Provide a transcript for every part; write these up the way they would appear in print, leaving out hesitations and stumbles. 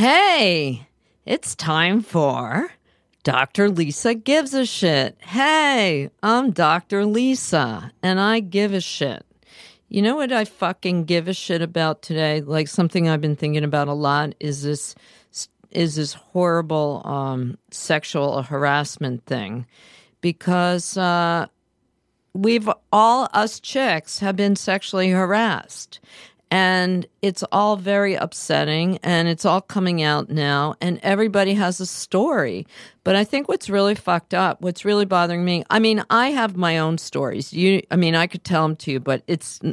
Hey, it's time for Dr. Lisa Gives a Shit. Hey, I'm Dr. Lisa, and I give a shit. You know what I fucking give a shit about today? Like something I've been thinking about a lot is this horrible sexual harassment thing. Because us chicks have been sexually harassed. And it's all very upsetting, and it's all coming out now, and everybody has a story. But I think what's really fucked up, what's really bothering me, I mean, I have my own stories. I could tell them to you, but it's,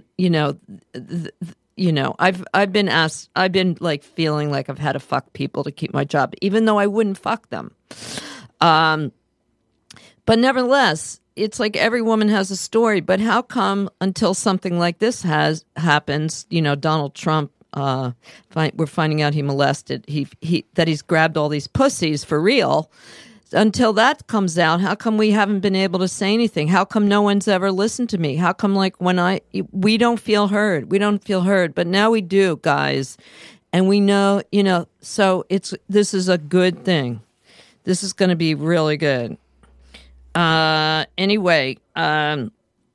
I've been asked, I've been like feeling like I've had to fuck people to keep my job, even though I wouldn't fuck them. But nevertheless, it's like every woman has a story, but how come until something like this happens, Donald Trump, we're finding out he molested, that he's grabbed all these pussies for real. Until that comes out, how come we haven't been able to say anything? How come no one's ever listened to me? How come we don't feel heard? We don't feel heard, but now we do, guys. And we know, so this is a good thing. This is going to be really good. Anyway, I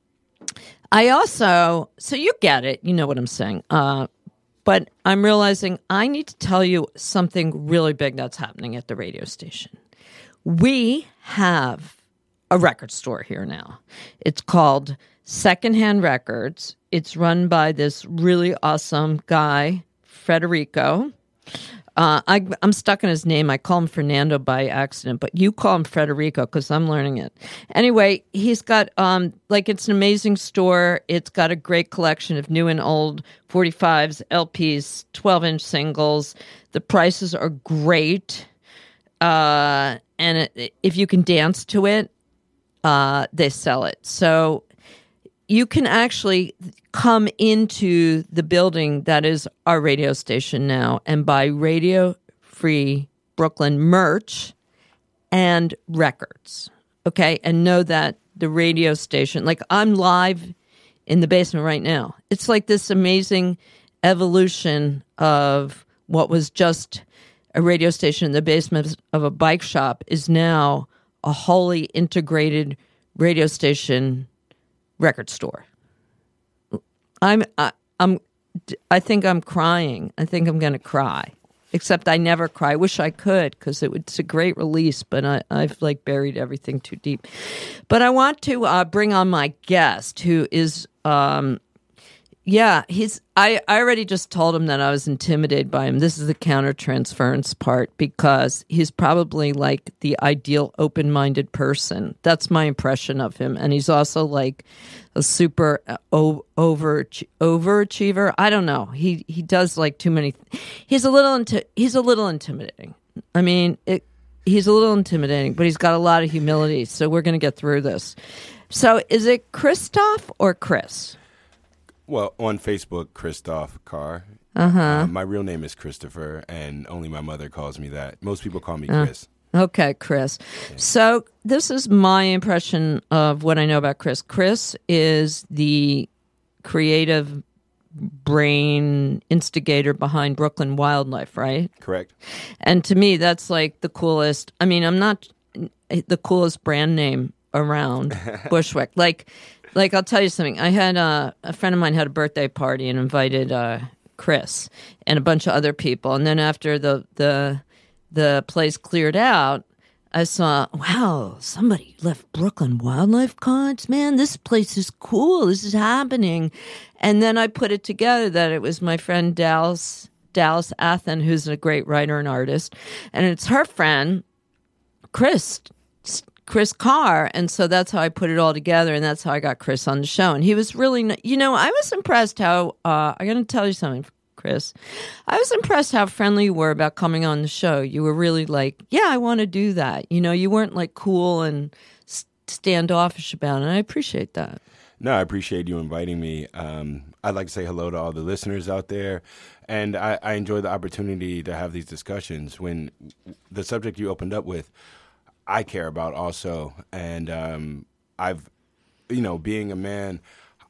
also, so you get it, you know what I'm saying. But I'm realizing I need to tell you something really big that's happening at the radio station. We have a record store here now. It's called Secondhand Records. It's run by this really awesome guy, Federico. I'm stuck in his name. I call him Fernando by accident, but you call him Federico because I'm learning it. Anyway, he's got, it's an amazing store. It's got a great collection of new and old 45s, LPs, 12-inch singles. The prices are great. If you can dance to it, they sell it. So you can actually come into the building that is our radio station now and buy Radio Free Brooklyn merch and records, okay? And know that the radio station, like I'm live in the basement right now. It's like this amazing evolution of what was just a radio station in the basement of a bike shop is now a wholly integrated radio station record store. I think I'm crying. I think I'm going to cry. Except I never cry. I wish I could because it's a great release, but I've like buried everything too deep. But I want to bring on my guest who is, I already just told him that I was intimidated by him. This is the countertransference part because he's probably like the ideal open-minded person. That's my impression of him. And he's also like a super overachiever. I don't know. He does like too many. He's a little intimidating. I mean, he's a little intimidating, but he's got a lot of humility. So we're going to get through this. So is it Christoph or Chris? Well, on Facebook, Christoph Carr. My real name is Christopher, and only my mother calls me that. Most people call me Chris. Okay, Chris. Yeah. So this is my impression of what I know about Chris. Chris is the creative brain instigator behind Brooklyn Wildlife, right? Correct. And to me, that's like the coolest. I mean, I'm not the coolest brand name around Bushwick. Like I'll tell you something. I had a friend of mine had a birthday party and invited Chris and a bunch of other people. And then after the place cleared out, I saw, wow, somebody left Brooklyn Wildlife cards. Man, this place is cool. This is happening. And then I put it together that it was my friend Dallas Athen, who's a great writer and artist. And it's her friend, Chris Carr, and so that's how I put it all together, and that's how I got Chris on the show. And he was really, I was impressed how, I'm going to tell you something, Chris. I was impressed how friendly you were about coming on the show. You were really like, yeah, I want to do that. You weren't like cool and standoffish about it. I appreciate that. No, I appreciate you inviting me. I'd like to say hello to all the listeners out there. And I enjoy the opportunity to have these discussions when the subject you opened up with, I care about also. And being a man,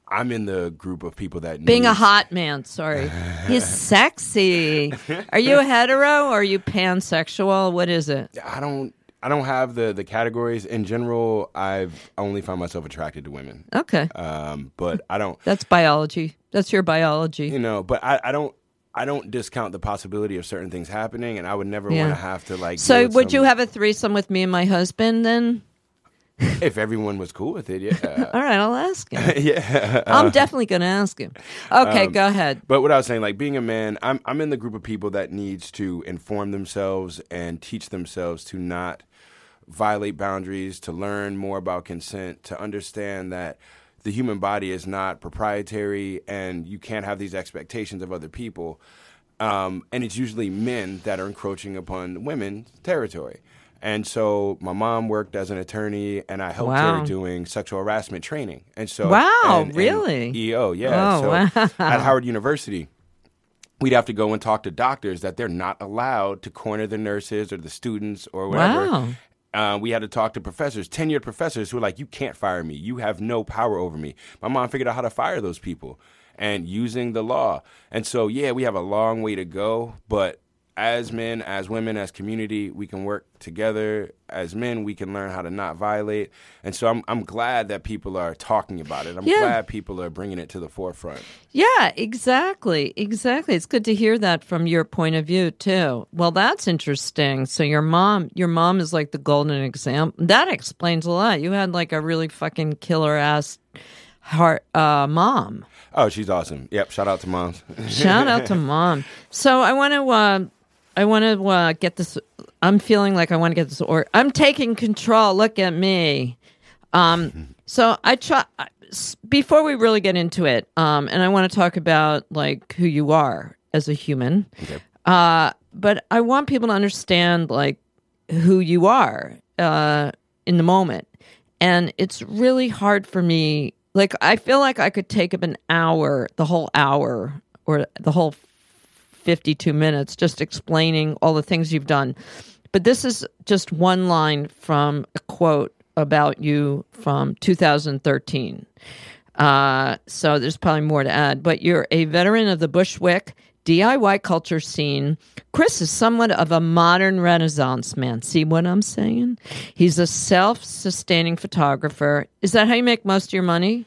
I'm in the group of people that Being a needs- hot man, sorry. He's sexy. Are you a hetero or are you pansexual? What is it? I don't have the categories. In general, I've only found myself attracted to women. Okay. But I don't, That's biology. That's your biology. you know, but I don't discount the possibility of certain things happening, and I would never Yeah. want to have to like. So deal with would you some- have a threesome with me and my husband then? if everyone was cool with it? Yeah, All right, I'll ask him. yeah. I'm definitely going to ask him. Okay, go ahead. But what I was saying, like being a man, I'm in the group of people that needs to inform themselves and teach themselves to not violate boundaries, to learn more about consent, to understand that the human body is not proprietary and you can't have these expectations of other people. And it's usually men that are encroaching upon women's territory. And so my mom worked as an attorney, and I helped Wow. her doing sexual harassment training. And so, Wow, and really? EO, yeah. Oh, so wow. at Howard University, we'd have to go and talk to doctors that they're not allowed to corner the nurses or the students or whatever. Wow. We had to talk to professors, tenured professors who were like, you can't fire me. You have no power over me. My mom figured out how to fire those people and using the law. And so, yeah, we have a long way to go. But as men, as women, as community, we can work together. As men, we can learn how to not violate. And so I'm glad that people are talking about it. I'm Yeah. glad people are bringing it to the forefront. Yeah, exactly. Exactly. It's good to hear that from your point of view too. Well, that's interesting. So your mom is like the golden example. That explains a lot. You had like a really fucking killer ass heart mom. Oh, she's awesome. Yep, shout out to moms. Shout out to mom. So I want to get this. I'm feeling like I want to get this. Or I'm taking control. Look at me. So I try before we really get into it. And I want to talk about like who you are as a human. Okay. But I want people to understand like who you are in the moment. And it's really hard for me. Like, I feel like I could take up an hour, the whole hour, or the whole 52 minutes just explaining all the things you've done. But this is just one line from a quote about you from 2013. So there's probably more to add. But you're a veteran of the Bushwick DIY culture scene. Chris is somewhat of a modern Renaissance man. See what I'm saying? He's a self-sustaining photographer. Is that how you make most of your money?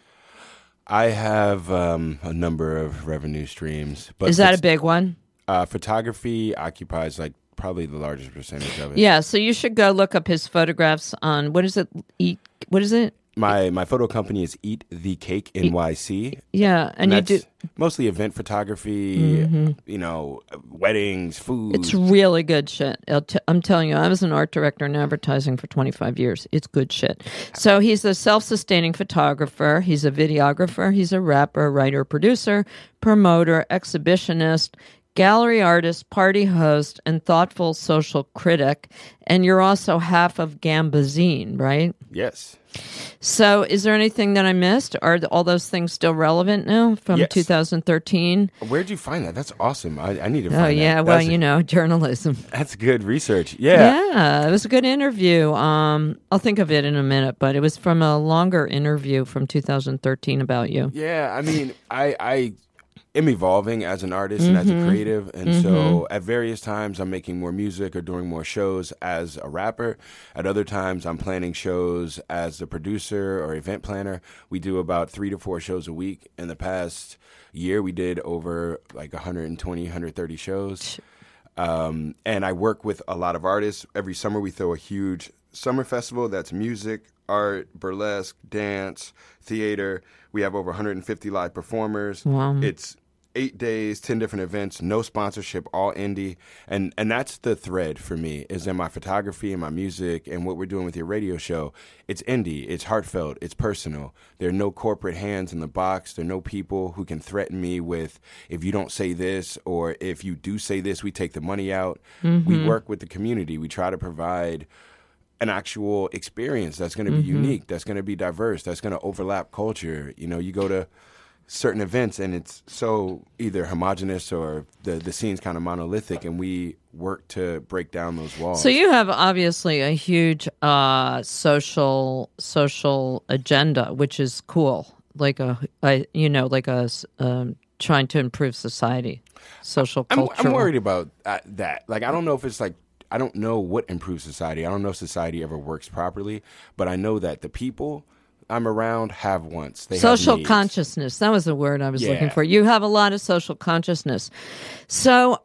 I have a number of revenue streams. But Is that a big one? photography occupies like probably the largest percentage of it. Yeah, so you should go look up his photographs on, what is it? What is it? My photo company is Eat the Cake NYC. Yeah, and you that's do. mostly event photography, you know, weddings, food. It's really good shit. I'm telling you, I was an art director in advertising for 25 years. It's good shit. So he's a self-sustaining photographer. He's a videographer. He's a rapper, writer, producer, promoter, exhibitionist, gallery artist, party host, and thoughtful social critic. And you're also half of Gambazine, right? Yes. So is there anything that I missed? Are all those things still relevant now from Yes. 2013? Where'd you find that? That's awesome. I need to find Oh, that. yeah. Well, you know, journalism. That's good research. Yeah. Yeah, it was a good interview. I'll think of it in a minute, but it was from a longer interview from 2013 about you. Yeah, I mean, I am evolving as an artist and as a creative, and so at various times I'm making more music or doing more shows as a rapper. At other times I'm planning shows as a producer or event planner. We do about 3 to 4 shows a week. In the past year, we did over like 120, 130 shows. And I work with a lot of artists. Every summer we throw a huge summer festival that's music, art, burlesque, dance, theater. We have over 150 live performers. Wow. It's 8 days, 10 different events, no sponsorship, all indie. And that's the thread for me, is in my photography and my music and what we're doing with your radio show. It's indie, it's heartfelt, it's personal. There are no corporate hands in the box. There are no people who can threaten me with, if you don't say this or if you do say this, we take the money out. We work with the community. We try to provide an actual experience that's going to be unique, that's going to be diverse, that's going to overlap culture. You know, you go to certain events and it's so either homogenous or the scene's kind of monolithic, and we work to break down those walls. So you have obviously a huge social agenda, which is cool. trying to improve society, social I'm culture. worried about that. Like, I don't know if it's like, I don't know what improves society. I don't know if society ever works properly, but I know that the people I'm around have wants. They Social have needs. consciousness. That was the word I was Yeah. looking for. You have a lot of social consciousness. So,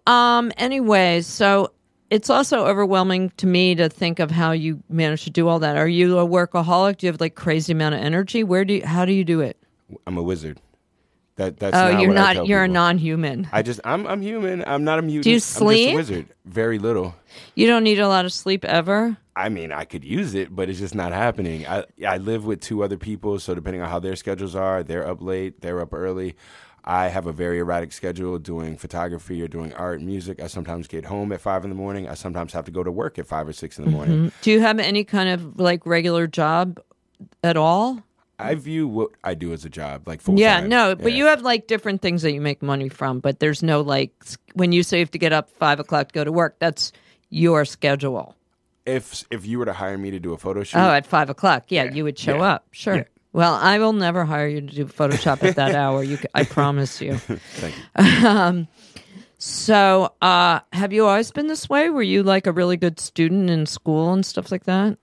so it's also overwhelming to me to think of how you manage to do all that. Are you a workaholic? Do you have like crazy amount of energy? How do you do it? I'm a wizard. That's You're what I not. tell You're a people. non-human. I'm human. I'm not a mutant. Do you I'm sleep? just a wizard. Very little. You don't need a lot of sleep ever. I mean, I could use it, but it's just not happening. I live with 2 other people, so depending on how their schedules are, they're up late, they're up early. I have a very erratic schedule doing photography or doing art and music. I sometimes get home at 5 in the morning. I sometimes have to go to work at 5 or 6 in the morning. Do you have any kind of like regular job at all? I view what I do as a job, like full Yeah, time. no, but you have like different things that you make money from, but there's no like, when you say you have to get up 5 o'clock to go to work, that's your schedule. If you were to hire me to do a photo shoot, Oh, at 5 o'clock. Yeah, you would show up. Sure. Yeah. Well, I will never hire you to do Photoshop at that hour. I promise you. thank you. So, have you always been this way? Were you like a really good student in school and stuff like that?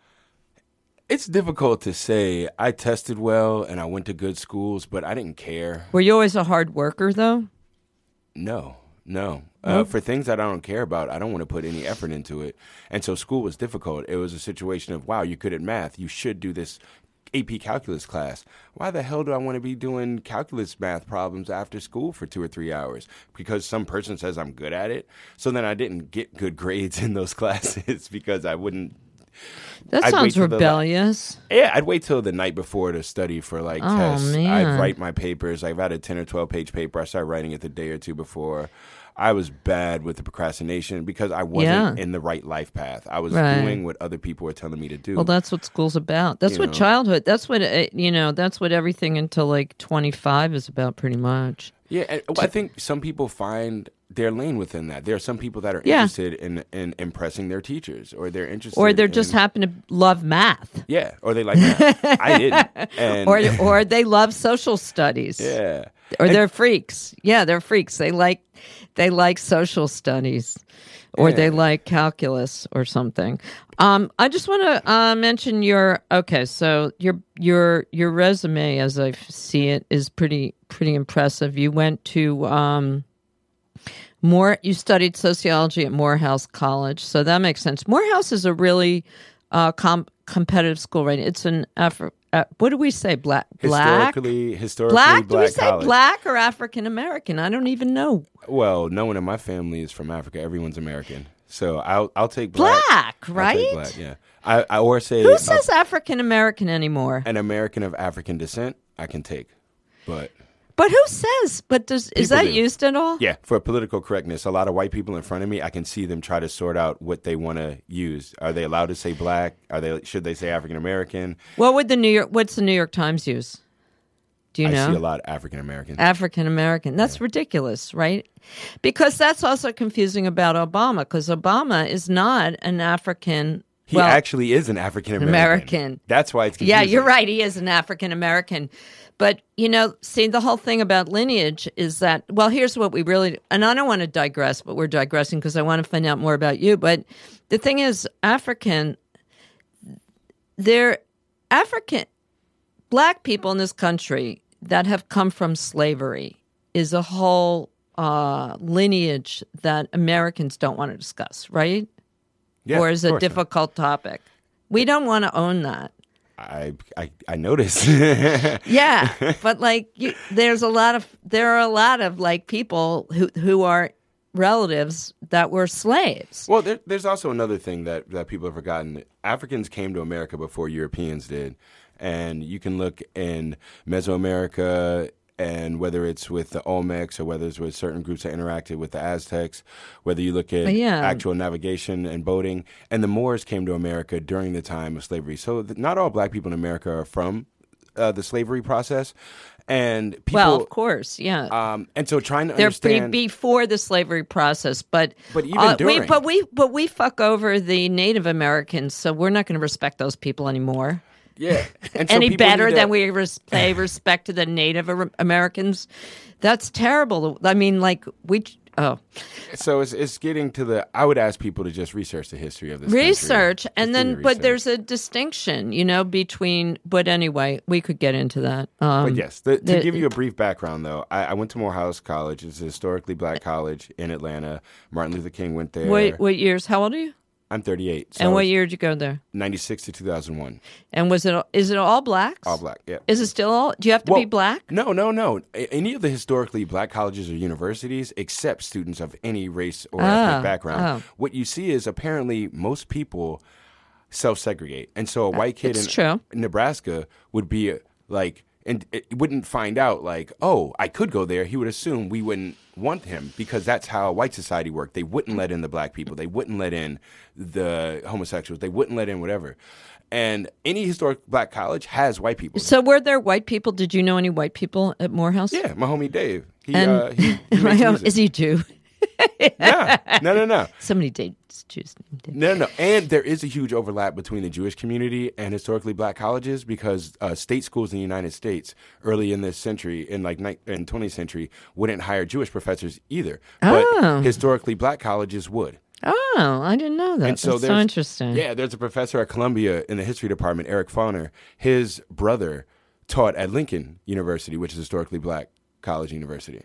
It's difficult to say. I tested well and I went to good schools, but I didn't care. Were you always a hard worker, though? No. For things that I don't care about, I don't want to put any effort into it. And so school was difficult. It was a situation of, wow, you're good at math. You should do this AP calculus class. Why the hell do I want to be doing calculus math problems after school for 2 or 3 hours? Because some person says I'm good at it. So then I didn't get good grades in those classes because I wouldn't. That I'd wait sounds till rebellious. I'd wait till the night before to study for like Oh, tests. man. I'd write my papers. I've had a 10 or 12 page paper. I started writing it the day or two before. I was bad with the procrastination because I wasn't in the right life path. I was doing what other people were telling me to do. Well, that's what school's about. That's what childhood. That's what that's what everything until like 25 is about, pretty much. Yeah, and I think some people find their lane within that. There are some people that are interested in impressing their teachers, or they're interested, or they just happen to love math. Yeah, or they like math. I didn't, and or they love social studies. Yeah, or they're freaks. Yeah, they're freaks. They like social studies, or they like calculus or something. I just want to mention so your resume, as I see it, is pretty impressive. You went to you studied sociology at Morehouse College, so that makes sense. Morehouse is a really competitive school, right? It's an what do we say? Black? Historically Black? Do we say college. black or African American? I don't even know. Well, no one in my family is from Africa. Everyone's American, so I'll take black. Black, right? I'll take black, yeah. I or say who says African American anymore? An American of African descent, I can take, but who says? But is that used at all? Yeah, for political correctness, a lot of white people in front of me, I can see them try to sort out what they want to use. Are they allowed to say black? Should they say African American? What's the New York Times use? Do you know? I see a lot of African American. African American. That's ridiculous, right? Because that's also confusing about Obama, because Obama is not an African. He actually is an African American. That's why it's confusing. Yeah, you're right. He is an African American. But, see, the whole thing about lineage is that, well, here's what we really, and I don't want to digress, but we're digressing because I want to find out more about you. But the thing is, black people in this country that have come from slavery is a whole lineage that Americans don't want to discuss, right? Yeah, or is a difficult topic. We don't want to own that. I noticed. Yeah, but there are a lot of like people who are relatives that were slaves. Well, there's also another thing that people have forgotten. Africans came to America before Europeans did, and you can look in Mesoamerica, and whether it's with the Olmecs or whether it's with certain groups that interacted with the Aztecs, whether you look at actual navigation and boating, and the Moors came to America during the time of slavery. So not all black people in America are from the slavery process. And people, well, of course, yeah. And so trying to understand before the slavery process, but even during, we fuck over the Native Americans, so we're not going to respect those people anymore. Yeah. And so Any people better need to- than we pay respect to the Native Americans? That's terrible. I mean, like, So it's getting to the. I would ask people to just research the history of this research, country. and Just do then, the but research. there's a distinction, between. But anyway, we could get into that. But yes, to give you a brief background, though, I went to Morehouse College. It's a historically black college in Atlanta. Martin Luther King went there. What years? How old are you? I'm 38. So And what year did you go there? 96 to 2001. And is it all blacks? All black, yeah. Is it still all? Do you have to be black? No. Any of the historically black colleges or universities accept students of any race or ethnic background. What you see is apparently most people self-segregate. And so a white kid in Nebraska would be like, and it wouldn't find out like, oh, I could go there. He would assume we wouldn't want him because that's how white society worked. They wouldn't let in the black people. They wouldn't let in the homosexuals. They wouldn't let in whatever. And any historic black college has white people. So were there white people? Did you know any white people at Morehouse? Yeah, my homie Dave. He My makes home, music. is he Jew? No. Somebody dates Jews. No. And there is a huge overlap between the Jewish community and historically black colleges because state schools in the United States early in this century, in 20th century, wouldn't hire Jewish professors either. But historically black colleges would. Oh, I didn't know that. And so That's so interesting. Yeah, there's a professor at Columbia in the history department, Eric Fauner. His brother taught at Lincoln University, which is a historically black college university.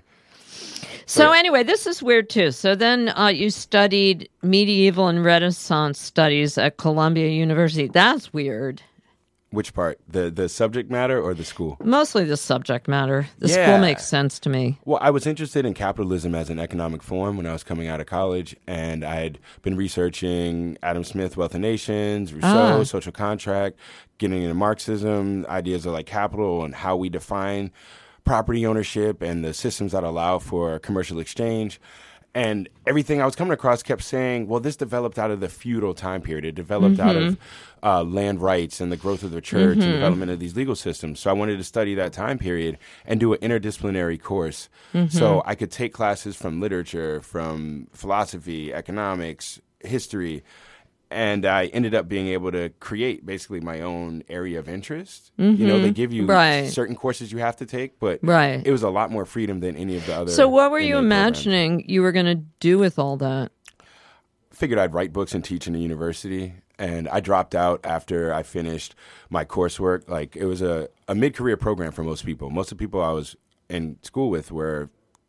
So anyway, this is weird too. So then you studied medieval and Renaissance studies at Columbia University. That's weird. Which part? The subject matter or the school? Mostly the subject matter. The school makes sense to me. Well, I was interested in capitalism as an economic form when I was coming out of college, and I had been researching Adam Smith, Wealth of Nations, Rousseau, Social Contract, getting into Marxism, ideas of like capital and how we define property ownership and the systems that allow for commercial exchange. And everything I was coming across kept saying, well, this developed out of the feudal time period. It developed out of land rights and the growth of the church and development of these legal systems. So I wanted to study that time period and do an interdisciplinary course. So I could take classes from literature, from philosophy, economics, history. And I ended up being able to create basically my own area of interest. They give you certain courses you have to take, but it was a lot more freedom than any of the other. So what were you programs. imagining you were going to do with all that? Figured I'd write books and teach in a university. And I dropped out after I finished my coursework. Like, it was a mid-career program for most people. Most of the people I was in school with were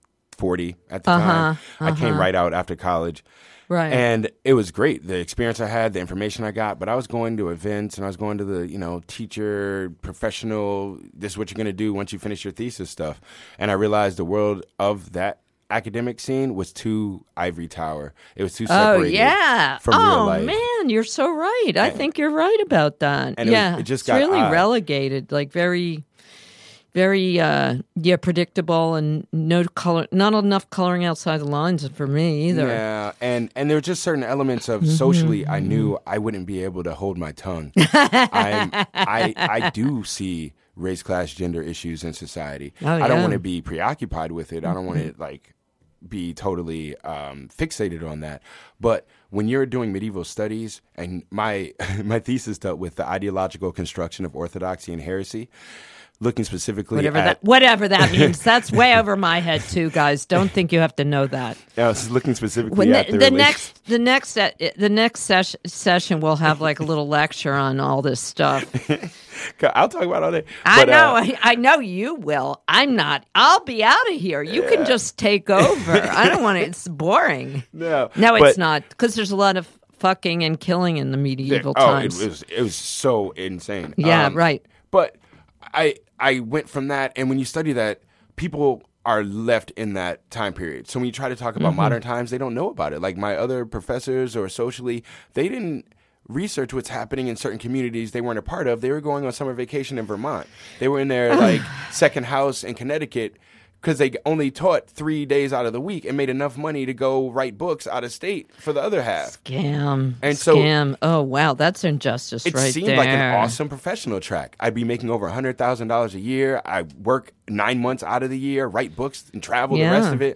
40 at the time. I came right out after college. Right. And it was great, the experience I had, the information I got. But I was going to events and I was going to the, teacher, professional, this is what you're going to do once you finish your thesis stuff. And I realized the world of that academic scene was too ivory tower. It was too separated from real life. Oh, man, you're so right. I think you're right about that. And it just it's got really odd. relegated, like very... Very, predictable and no color, not enough coloring outside the lines for me either. Yeah, and there were just certain elements of socially I knew I wouldn't be able to hold my tongue. I do see race, class, gender issues in society. I don't want to be preoccupied with it. I don't want to be totally fixated on that. But when you're doing medieval studies, and my thesis dealt with the ideological construction of orthodoxy and heresy, looking specifically whatever that means. That's way over my head too, guys. Don't think you have to know that. I was looking specifically at the next session we'll have like a little lecture on all this stuff. I'll talk about all that. I know you will. I'm not. I'll be out of here. You can just take over. I don't want to. It's boring. No, it's not, because there's a lot of fucking and killing in the medieval times. It was so insane. Yeah, right. But I went from that, and when you study that, people are left in that time period. So when you try to talk about modern times, they don't know about it. Like my other professors or socially, they didn't research what's happening in certain communities they weren't a part of. They were going on summer vacation in Vermont. They were in their second house in Connecticut because they only taught 3 days out of the week and made enough money to go write books out of state for the other half. Scam. Oh, wow. That's injustice right there. It seemed like an awesome professional track. I'd be making over $100,000 a year. I work 9 months out of the year, write books and travel the rest of it.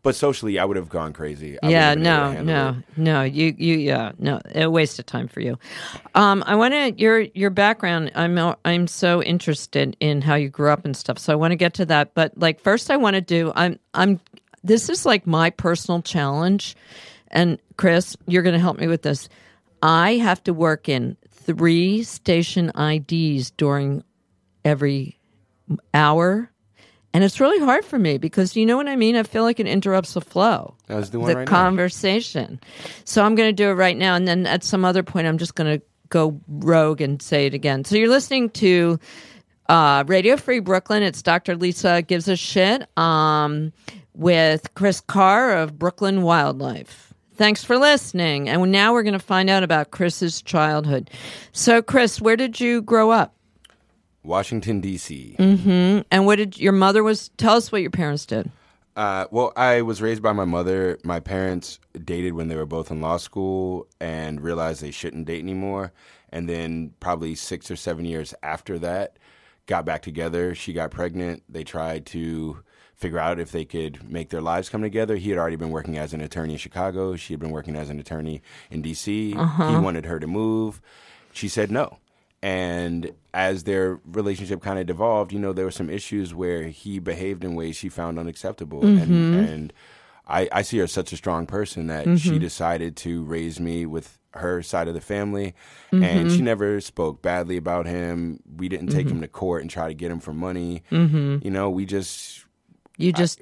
But socially, I would have gone crazy. I Yeah, wouldn't have been able to handle it. no, a waste of time for you. I want to your background. I'm so interested in how you grew up and stuff. So I want to get to that. But like first, I want to do. This is like my personal challenge, and Chris, you're going to help me with this. I have to work in 3 station IDs during every hour. And it's really hard for me because you know what I mean? I feel like it interrupts the flow. I was doing the right conversation. So I'm going to do it right now. And then at some other point, I'm just going to go rogue and say it again. So you're listening to Radio Free Brooklyn. It's Dr. Lisa Gives a Shit with Chris Carr of Brooklyn Wildlife. Thanks for listening. And now we're going to find out about Chris's childhood. So, Chris, where did you grow up? Washington, D.C. Mm-hmm. And what did your mother was? Tell us what your parents did. Well, I was raised by my mother. My parents dated when they were both in law school and realized they shouldn't date anymore. And then probably 6 or 7 years after that, got back together. She got pregnant. They tried to figure out if they could make their lives come together. He had already been working as an attorney in Chicago. She had been working as an attorney in D.C. He wanted her to move. She said no. And as their relationship kind of devolved, you know, there were some issues where he behaved in ways she found unacceptable. And I see her as such a strong person that she decided to raise me with her side of the family. And she never spoke badly about him. We didn't take him to court and try to get him for money. You know, we just... You just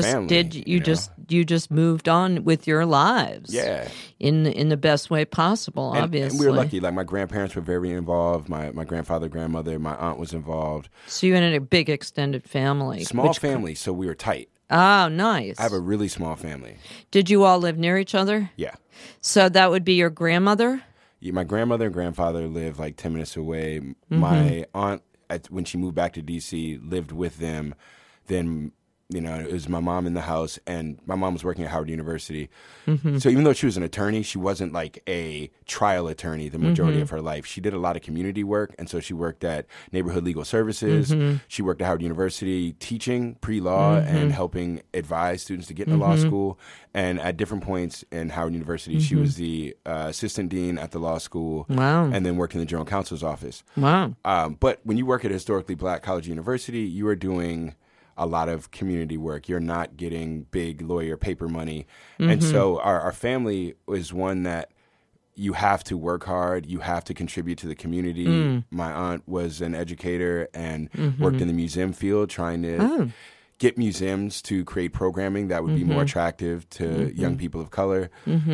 moved on with your lives. Yeah. In the best way possible, obviously. And we were lucky. Like my grandparents were very involved. My grandfather, grandmother, my aunt was involved. So you had a big extended family. Small family, so we were tight. Oh, nice. I have a really small family. Did you all live near each other? Yeah. So that would be your grandmother? Yeah, my grandmother and grandfather lived like 10 minutes away. My aunt, when she moved back to D.C., lived with them. Then... You know, it was my mom in the house, and my mom was working at Howard University. So even though she was an attorney, she wasn't like a trial attorney the majority of her life. She did a lot of community work, and so she worked at Neighborhood Legal Services. She worked at Howard University teaching pre-law and helping advise students to get into law school. And at different points in Howard University, she was the assistant dean at the law school. Wow. And then worked in the general counsel's office. Wow. But when you work at a historically black college university, you are doing... a lot of community work. You're not getting big lawyer paper money. And so our family is one that you have to work hard. You have to contribute to the community. My aunt was an educator and worked in the museum field trying to get museums to create programming that would be more attractive to young people of color.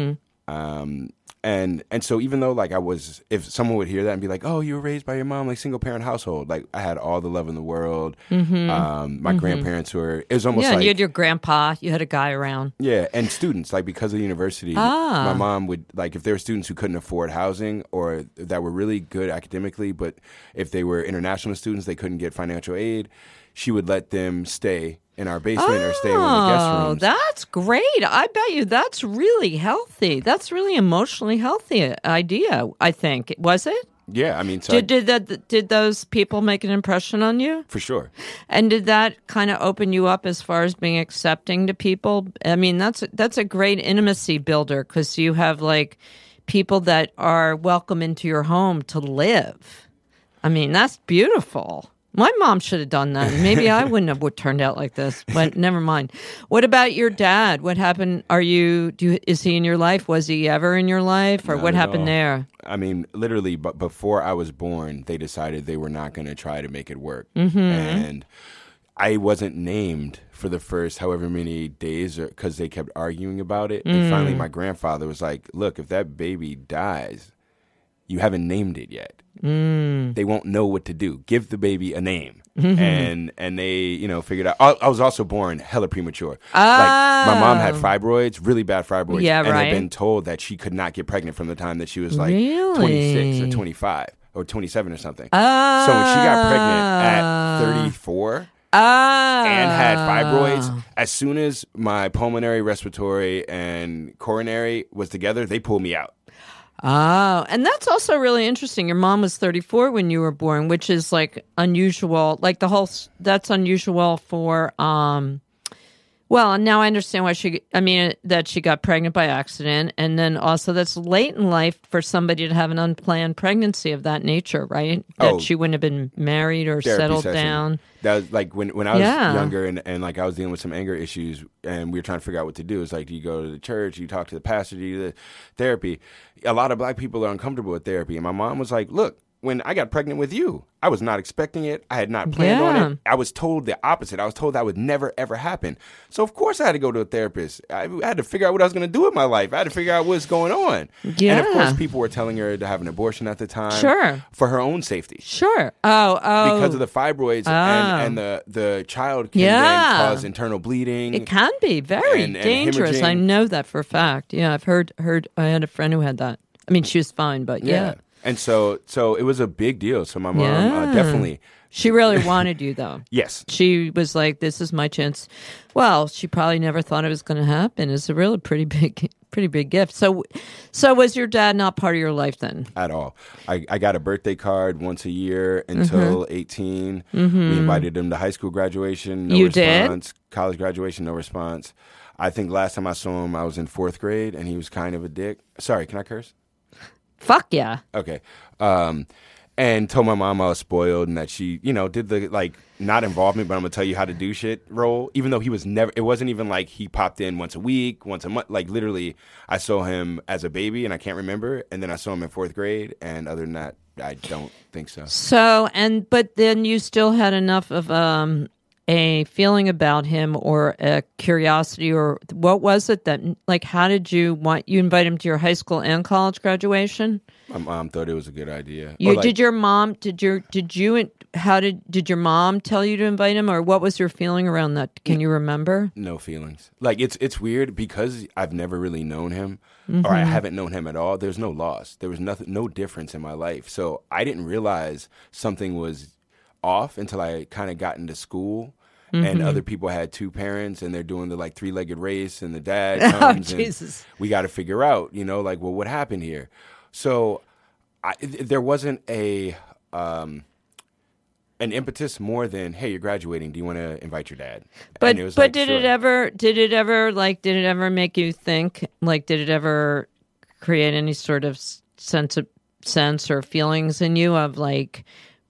And so even though like if someone would hear that and be like, oh, you were raised by your mom, like single parent household, like I had all the love in the world. My grandparents it was almost like. And you had your grandpa, you had a guy around. Yeah. And students, like because of the university, my mom would like, if there were students who couldn't afford housing or that were really good academically, but if they were international students, they couldn't get financial aid, she would let them stay in our basement or stay in one of the guest rooms. That's great. I bet you that's really healthy. That's really emotionally healthy idea, I think. Was it? Yeah, I mean... So did those people make an impression on you? For sure. And did that kind of open you up as far as being accepting to people? I mean, that's a great intimacy builder because you have, like, people that are welcome into your home to live. I mean, that's beautiful. My mom should have done that. Maybe I wouldn't have turned out like this, but never mind. What about your dad? What happened? Is he in your life? Was he ever in your life? Or what happened there? I mean, literally, but before I was born, they decided they were not going to try to make it work. And I wasn't named for the first however many days because they kept arguing about it. And finally, my grandfather was like, look, if that baby dies, you haven't named it yet. They won't know what to do. Give the baby a name. And they, you know, figured out. I was also born hella premature. Like my mom had fibroids, really bad fibroids. Yeah, and right. had been told that she could not get pregnant from the time that she was like Really? 26 or 25 or 27 or something. So when she got pregnant at 34 and had fibroids, as soon as my pulmonary, respiratory, and coronary was together, they pulled me out. Oh, and that's also really interesting. Your mom was 34 when you were born, which is like unusual. Like that's unusual for, well, Well, and now I understand why that she got pregnant by accident. And then also that's late in life for somebody to have an unplanned pregnancy of that nature, right? That she wouldn't have been married or settled down. That was like when I was younger and like I was dealing with some anger issues and we were trying to figure out what to do. It's like, do you go to the church? Do you talk to the pastor? Do you do the therapy? A lot of black people are uncomfortable with therapy. And my mom was like, look, when I got pregnant with you, I was not expecting it. I had not planned on it. I was told the opposite. I was told that would never, ever happen. So, of course, I had to go to a therapist. I had to figure out what I was going to do with my life. I had to figure out what's going on. Yeah. And, of course, people were telling her to have an abortion at the time. Sure. For her own safety. Sure. Because of the fibroids and the child can then cause internal bleeding. It can be very dangerous. I know that for a fact. Yeah, I've heard. I had a friend who had that. I mean, she was fine, but yeah. And so it was a big deal. So my mom definitely. She really wanted you, though. Yes. She was like, this is my chance. Well, she probably never thought it was going to happen. It's a really pretty big gift. So was your dad not part of your life then? At all. I got a birthday card once a year until 18. We invited him to high school graduation. No response. Did? College graduation, no response. I think last time I saw him, I was in 4th grade, and he was kind of a dick. Sorry, can I curse? Fuck yeah. Okay. And told my mom I was spoiled and that she, did the, like, not involvement, but I'm going to tell you how to do shit role. Even though it wasn't even like he popped in once a week, once a month. Like, literally, I saw him as a baby and I can't remember. And then I saw him in 4th grade. And other than that, I don't think so. But then you still had enough of a feeling about him or a curiosity, or what was it that, like, how did you invite him to your high school and college graduation? My mom thought it was a good idea. Did your mom tell you to invite him, or what was your feeling around that? Can you remember? No feelings. Like, it's weird because I've never really known him, or I haven't known him at all. There's no loss. There was no difference in my life. So I didn't realize something was off until I kind of got into school and other people had 2 parents and they're doing the like 3-legged race and the dad comes and we got to figure out, like, well, what happened here? So there wasn't an impetus more than, hey, you're graduating. Do you want to invite your dad? But did it ever make you think, like, did it ever create any sort of sense or feelings in you of, like,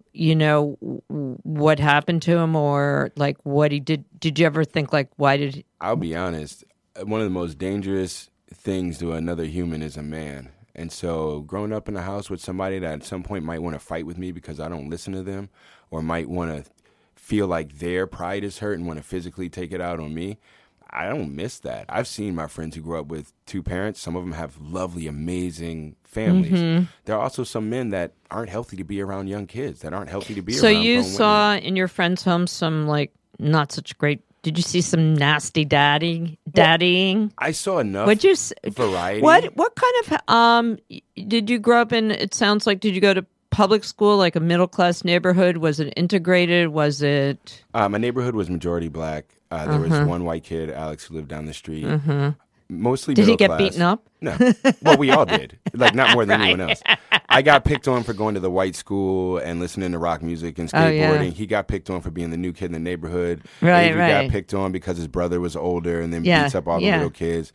what happened to him, or like what he did? Did you ever think, like, why did he? I'll be honest. One of the most dangerous things to another human is a man. And so growing up in a house with somebody that at some point might want to fight with me because I don't listen to them, or might want to feel like their pride is hurt and want to physically take it out on me, I don't miss that. I've seen my friends who grew up with 2 parents. Some of them have lovely, amazing families. There are also some men that aren't healthy to be around young kids, that aren't healthy to be around grown women. So you saw in your friend's home some, like, not such great... Did you see some nasty daddying? Well, I saw enough variety. What kind of... did you grow up in... It sounds like, did you go to public school, like a middle-class neighborhood? Was it integrated? Was it... My neighborhood was majority black. There was one white kid, Alex, who lived down the street. Mostly middle class. Did he get beaten up? No. Well, we all did. Like, not more than anyone else. I got picked on for going to the white school and listening to rock music and skateboarding. Oh, yeah. He got picked on for being the new kid in the neighborhood. Right. He got picked on because his brother was older and then beats up all the little kids.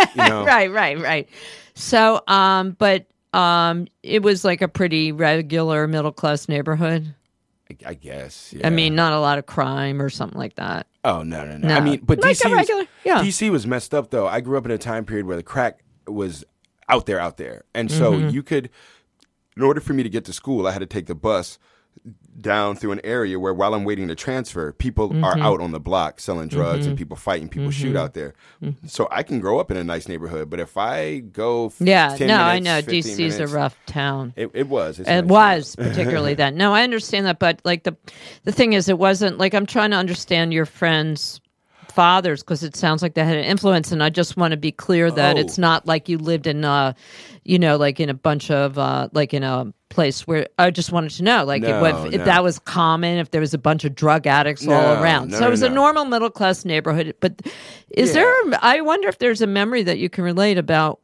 Right. So, but it was like a pretty regular middle-class neighborhood. I guess. Yeah. I mean, not a lot of crime or something like that. Oh, no. I mean, but like DC was messed up, though. I grew up in a time period where the crack was out there. And so you could, in order for me to get to school, I had to take the bus down through an area where while I'm waiting to transfer, people are out on the block selling drugs and people fighting, people shoot out there. So I can grow up in a nice neighborhood, but if I go 10 minutes, I know. 15 DC's minutes, a rough town. It was. It was, particularly then. No, I understand that, but like the thing is, it wasn't, like, I'm trying to understand your friends' fathers, because it sounds like they had an influence, and I just want to be clear that it's not like you lived in like in a bunch of like in a place where I just wanted to know, like, if that was common, if there was a bunch of drug addicts all around. So it was a normal middle class neighborhood. But is there? I wonder if there's a memory that you can relate about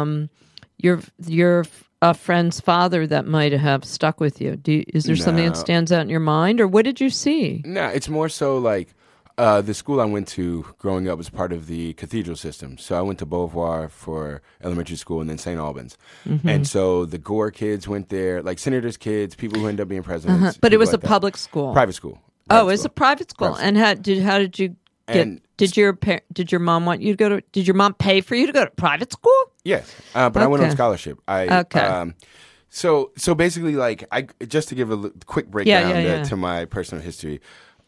your friend's father that might have stuck with you. Is there something that stands out in your mind, or what did you see? No, it's more so like The school I went to growing up was part of the cathedral system. So I went to Beauvoir for elementary school and then St. Albans. And so the Gore kids went there, like senators' kids, people who ended up being presidents. But it was like a that. public school. Private school. Oh, it's a private school. Private And how did you get? And did your mom want you to go to? Did your mom pay for you to go to private school? Yes, but I went on Okay. scholarship. So basically, like, just to give a quick breakdown to my personal history,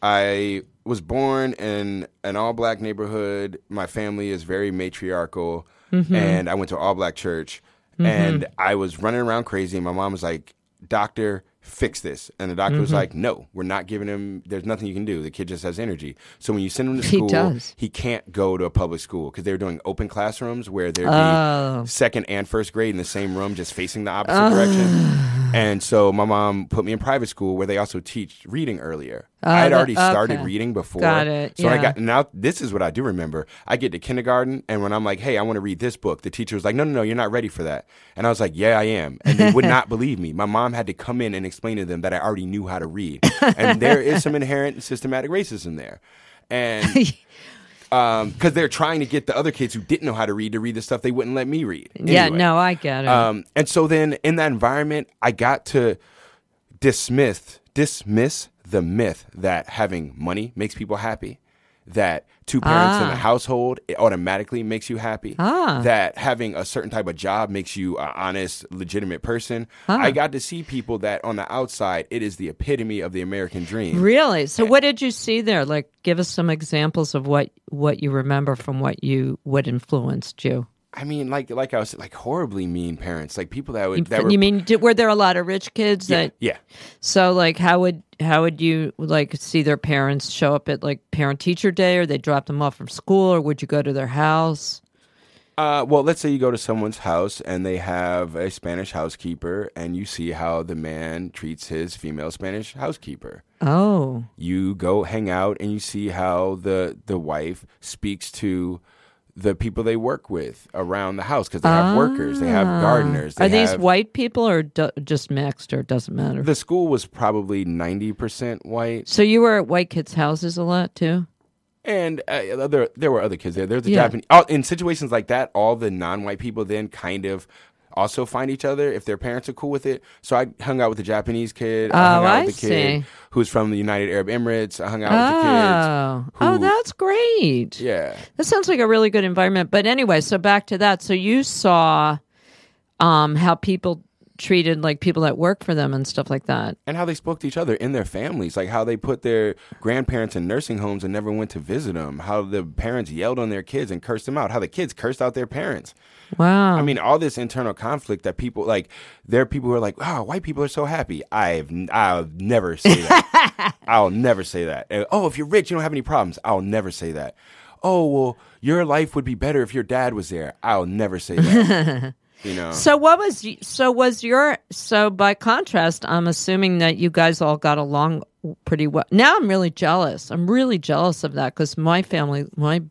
I was born in an all-black neighborhood. My family is very matriarchal, and I went to an all-black church, and I was running around crazy, and my mom was like, "Doctor, fix this." And the doctor was like, "No, we're not giving him, there's nothing you can do. The kid just has energy. So when you send him to school, he can't go to a public school," because they were doing open classrooms where there'd be second and first grade in the same room just facing the opposite direction. And so my mom put me in private school where they also teach reading earlier. I had already started reading before. Got it. So when I got, now this is what I do remember. I get to kindergarten, and when I'm like, "Hey, I want to read this book," the teacher was like, "No, you're not ready for that." And I was like, "Yeah, I am." And they would not believe me. My mom had to come in and explain to them that I already knew how to read. And there is some inherent systematic racism there. And because they're trying to get the other kids who didn't know how to read the stuff they wouldn't let me read. Yeah, Anyway. no, I get it. And so then in that environment, I got to dismiss the myth that having money makes people happy, that two parents in a household, it automatically makes you happy, that having a certain type of job makes you an honest, legitimate person. I got to see people that on the outside, it is the epitome of the American dream. Really? So what did you see there? Like, give us some examples of what you remember from what influenced you. I mean, like I was like horribly mean parents, like people that would. You mean were there a lot of rich kids that? Yeah. So like, how would you like see their parents show up at like parent teacher day, or they drop them off from school, or would you go to their house? Well, let's say you go to someone's house and they have a Spanish housekeeper, and you see how the man treats his female Spanish housekeeper. Oh. You go hang out and you see how the wife speaks to the people they work with around the house, because they have workers, they have gardeners. Are these white people or just mixed, or it doesn't matter? The school was probably 90% white. So you were at white kids' houses a lot too? And there were other kids there. There's the Japanese. In situations like that, all the non-white people then kind of also find each other if their parents are cool with it. So I hung out with the Japanese kid. I hung out with the kid who's from the United Arab Emirates. I hung out with the kids. Oh, that's great. Yeah. That sounds like a really good environment. But anyway, so back to that. So you saw how people treated like people that work for them and stuff like that. And how they spoke to each other in their families, like how they put their grandparents in nursing homes and never went to visit them, how the parents yelled on their kids and cursed them out, how the kids cursed out their parents. Wow. I mean, all this internal conflict that people, like, there are people who are like, "Oh, white people are so happy." I'll never say that. I'll never say that. "Oh, if you're rich, you don't have any problems." I'll never say that. "Oh, well, your life would be better if your dad was there." I'll never say that. You know. So by contrast, I'm assuming that you guys all got along pretty well. Now I'm really jealous. I'm really jealous of that, because my family,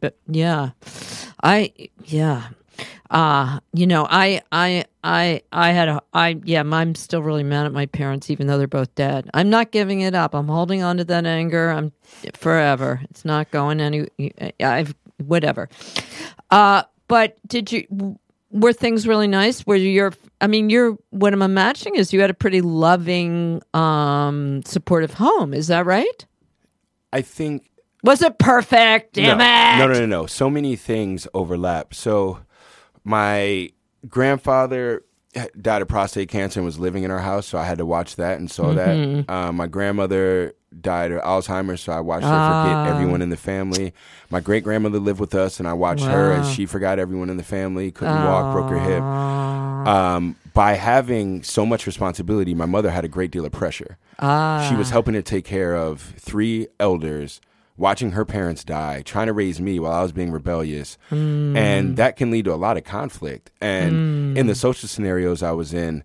I'm still really mad at my parents, even though they're both dead. I'm not giving it up. I'm holding on to that anger. I'm forever. It's not going whatever. But were things really nice? What I'm imagining is you had a pretty loving, supportive home. Is that right? I think. Was it perfect? Damn it! No. So many things overlap. So my grandfather died of prostate cancer and was living in our house, so I had to watch that and saw that. My grandmother died of Alzheimer's, so I watched her forget everyone in the family. My great-grandmother lived with us, and I watched her as she forgot everyone in the family, couldn't walk, broke her hip. By having so much responsibility, my mother had a great deal of pressure. She was helping to take care of 3 elders, watching her parents die, trying to raise me while I was being rebellious. And that can lead to a lot of conflict. And in the social scenarios I was in,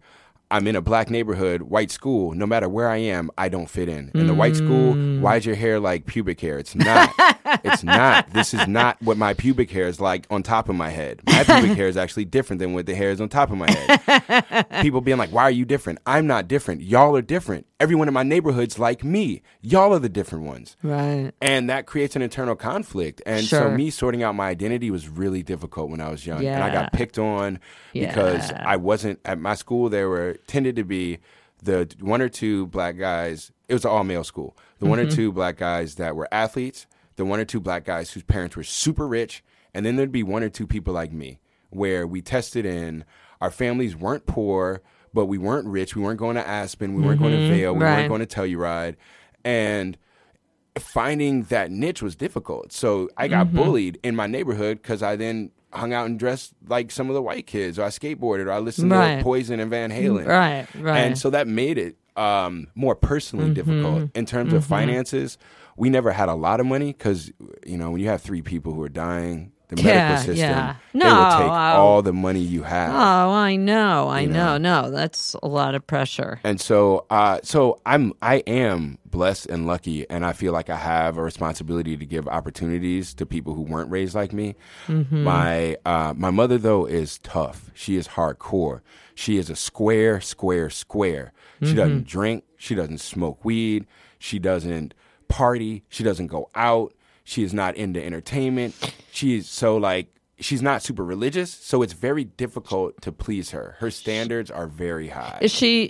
I'm in a black neighborhood, white school. No matter where I am, I don't fit in. In the white school, why is your hair like pubic hair? It's not. It's not. This is not what my pubic hair is like on top of my head. My pubic hair is actually different than what the hair is on top of my head. People being like, why are you different? I'm not different. Y'all are different. Everyone in my neighborhood's like me. Y'all are the different ones. Right. And that creates an internal conflict. And so me sorting out my identity was really difficult when I was young. And I got picked on because I wasn't at my school. There were tended to be the one or two black guys. It was an all-male school. The one or two black guys that were athletes, the one or two black guys whose parents were super rich, and then there'd be one or two people like me where we tested in. Our families weren't poor, but we weren't rich. We weren't going to Aspen. We weren't going to Vail. We weren't going to Telluride. And finding that niche was difficult. So I got bullied in my neighborhood because I then hung out and dressed like some of the white kids, or I skateboarded, or I listened to Poison and Van Halen. Right. And so that made it more personally difficult. In terms of finances, we never had a lot of money because, you know, when you have three people who are dying, the medical system, they will take all the money you have. Oh, I know. No, that's a lot of pressure. And so, I am blessed and lucky, and I feel like I have a responsibility to give opportunities to people who weren't raised like me. My mother, though, is tough. She is hardcore. She is a square. She doesn't drink. She doesn't smoke weed. She doesn't party. She doesn't go out. She is not into entertainment. She's not super religious, so it's very difficult to please her. Her standards are very high. Is she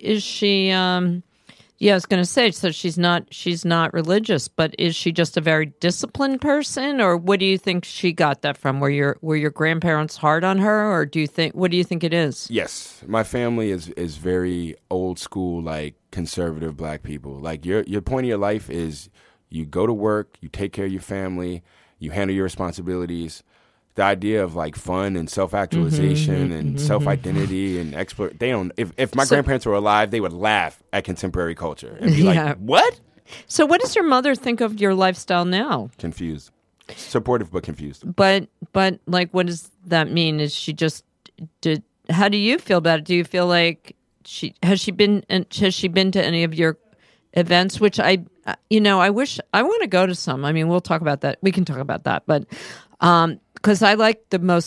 I was going to say, so she's not religious, but is she just a very disciplined person, or what do you think she got that from? Were your grandparents hard on her, or what do you think it is? Yes, my family is very old school, like conservative black people. Like your point of your life is you go to work, you take care of your family, you handle your responsibilities. The idea of like fun and self-actualization and self-identity and they don't. If my grandparents were alive, they would laugh at contemporary culture and be like, "What?" So, what does your mother think of your lifestyle now? Confused, supportive but confused. But like, what does that mean? Is she just how do you feel about it? Do you feel like has she been to any of your events? Which I wish I want to go to some. I mean, we'll talk about that. We can talk about that, but. Because I like to be in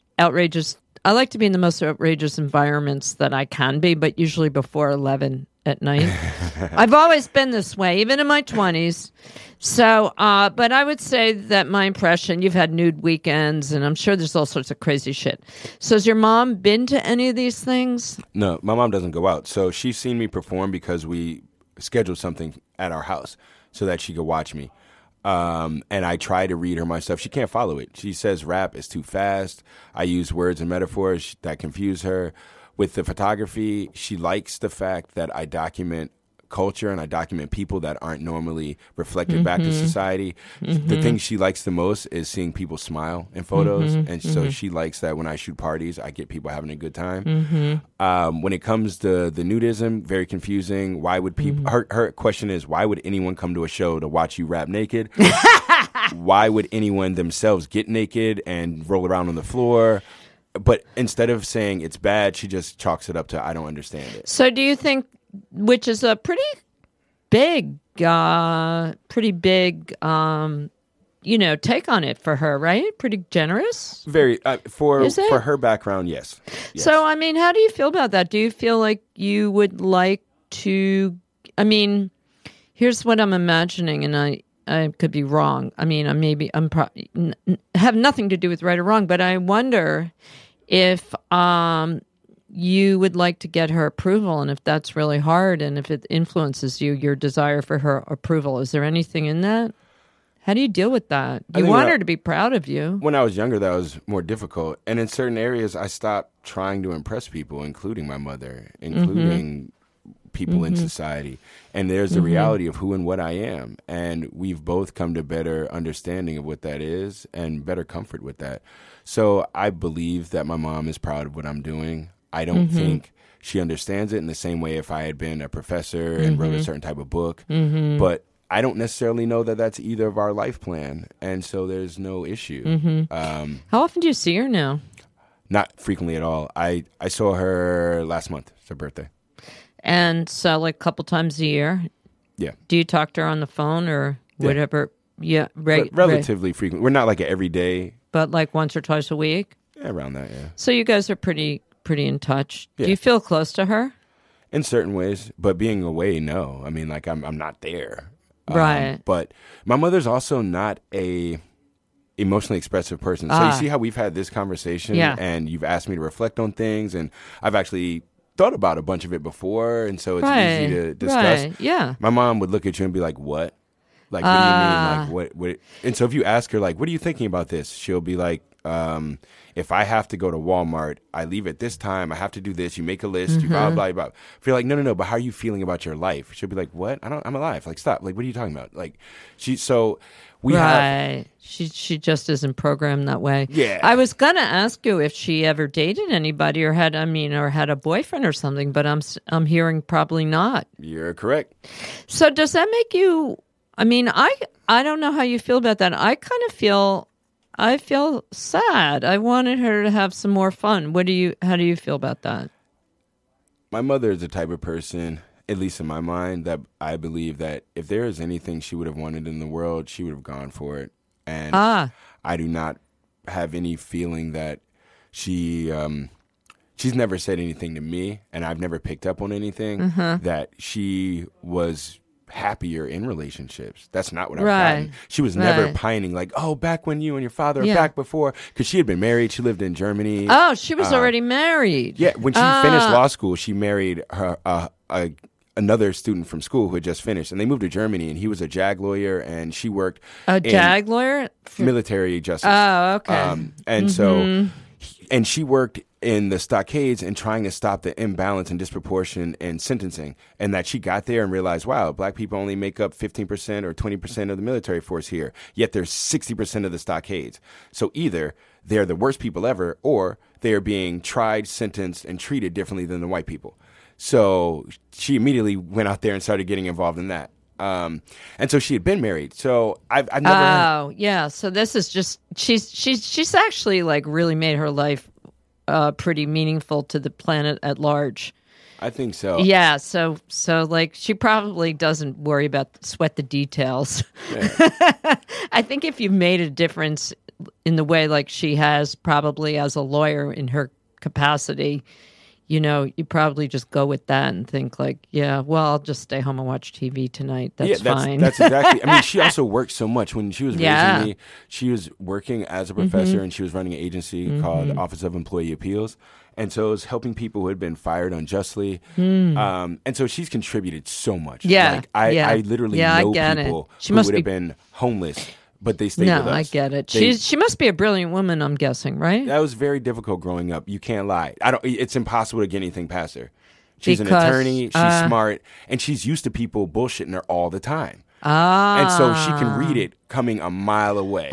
the most outrageous environments that I can be, but usually before 11 at night. I've always been this way, even in my 20s. So, but I would say that my impression, you've had nude weekends, and I'm sure there's all sorts of crazy shit. So has your mom been to any of these things? No, my mom doesn't go out. So she's seen me perform because we scheduled something at our house so that she could watch me. And I try to read her my stuff. She can't follow it. She says rap is too fast. I use words and metaphors that confuse her. With the photography, she likes the fact that I document culture and I document people that aren't normally reflected back to society. The thing she likes the most is seeing people smile in photos. And so she likes that when I shoot parties, I get people having a good time. When it comes to the nudism, very confusing. Why would people, her question is, why would anyone come to a show to watch you rap naked? Why would anyone themselves get naked and roll around on the floor? But instead of saying it's bad, she just chalks it up to, I don't understand it. So do you think, which is a pretty big, take on it for her, right? Pretty generous? Very, for her background, yes. So, I mean, how do you feel about that? Do you feel like you would like to, I mean, here's what I'm imagining, and I could be wrong. I mean, I'm probably have nothing to do with right or wrong, but I wonder if you would like to get her approval, and if that's really hard, and if it influences your desire for her approval. Is there anything in that? How do you deal with that? You want her to be proud of you. When I was younger, that was more difficult. And in certain areas, I stopped trying to impress people, including my mother, including people in society. And there's the reality of who and what I am. And we've both come to better understanding of what that is and better comfort with that. So I believe that my mom is proud of what I'm doing. I don't think she understands it in the same way if I had been a professor and wrote a certain type of book. But I don't necessarily know that that's either of our life plan. And so there's no issue. How often do you see her now? Not frequently at all. I saw her last month. It's her birthday. And so, like, a couple times a year. Yeah. Do you talk to her on the phone or whatever? Yeah, right. Relatively frequent. We're not like an everyday. But like once or twice a week? Yeah, around that, yeah. So you guys are pretty in touch. Yeah. Do you feel close to her? In certain ways, but being away, no. I mean, like, I'm not there. Right. But my mother's also not a emotionally expressive person. So you see how we've had this conversation and you've asked me to reflect on things, and I've actually thought about a bunch of it before, and so it's easy to discuss. Right. Yeah. My mom would look at you and be like, "What? Like, what do you mean? Like, what?" And so if you ask her, like, "What are you thinking about this?" She'll be like, "If I have to go to Walmart, I leave at this time. I have to do this. You make a list. You blah blah blah." If you're like, "No, but how are you feeling about your life?" She'll be like, "What? I'm alive. Like, stop. Like, what are you talking about?" Like, we have. She just isn't programmed that way. Yeah. I was gonna ask you if she ever dated anybody or had a boyfriend or something, but I'm hearing probably not. You're correct. So does that make you? I mean, I don't know how you feel about that. I feel sad. I wanted her to have some more fun. How do you feel about that? My mother is the type of person, at least in my mind, that I believe that if there is anything she would have wanted in the world, she would have gone for it. And I do not have any feeling that she's never said anything to me, and I've never picked up on anything that she was happier in relationships. That's not what I've gotten. She was never pining like, "Oh, back when you and your father back before," because she had been married. She lived in Germany. Oh, she was already married. Yeah, when she finished law school, she married her another student from school who had just finished, and they moved to Germany, and he was a JAG lawyer, and she worked JAG lawyer, military justice. Oh, okay. And so, and she worked in the stockades and trying to stop the imbalance and disproportion in sentencing, and that she got there and realized, wow, black people only make up 15% or 20% of the military force here, yet there's 60% of the stockades. So either they're the worst people ever, or they are being tried, sentenced, and treated differently than the white people. So she immediately went out there and started getting involved in that. And so she had been married. So I've never. Oh, yeah. So this is just she's actually like really made her life pretty meaningful to the planet at large. I think so. Yeah. So like she probably doesn't worry about sweat the details. Yeah. I think if you've made a difference in the way like she has, probably as a lawyer in her capacity, you probably just go with that and think like, yeah, well, I'll just stay home and watch TV tonight. That's fine. That's exactly. I mean, she also worked so much when she was raising me. She was working as a professor and she was running an agency called Office of Employee Appeals. And so it was helping people who had been fired unjustly. And so she's contributed so much. Yeah. Like, I literally know people who would have been homeless, but they stayed with us. No, I get it. She must be a brilliant woman, I'm guessing, right? That was very difficult growing up. You can't lie. It's impossible to get anything past her. She's an attorney. She's smart, and she's used to people bullshitting her all the time. And so she can read it coming a mile away.